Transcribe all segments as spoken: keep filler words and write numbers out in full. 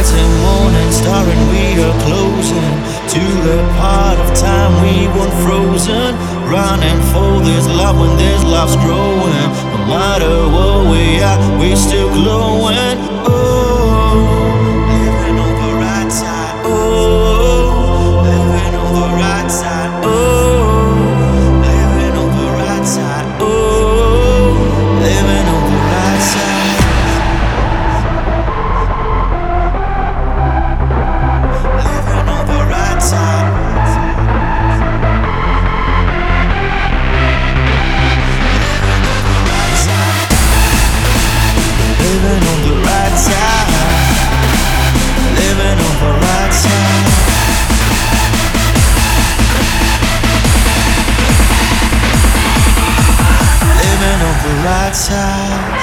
nights and mornings, starring we are closing to the part of time we weren't frozen. Running for this love when this love's growing. No matter what we are, we still glowing. Oh, living on the right side. Oh, living on the right side. Oh, living on the right side. Oh, living on the right side. Living on the right side. Living on the right side. Living on the right side. Living on the right side.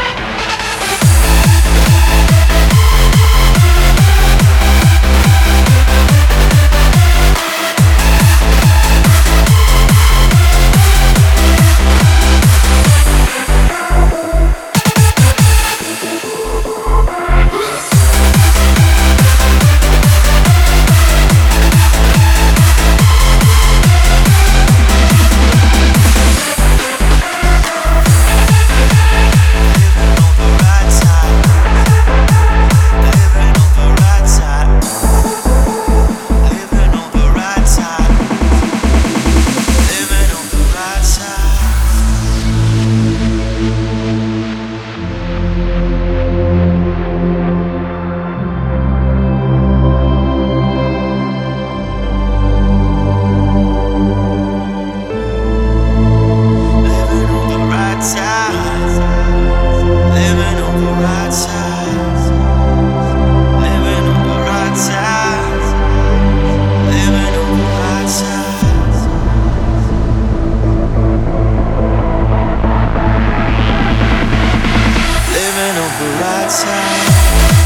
Living on the right side. Living on the right side. Living on the right side. Living on the right side.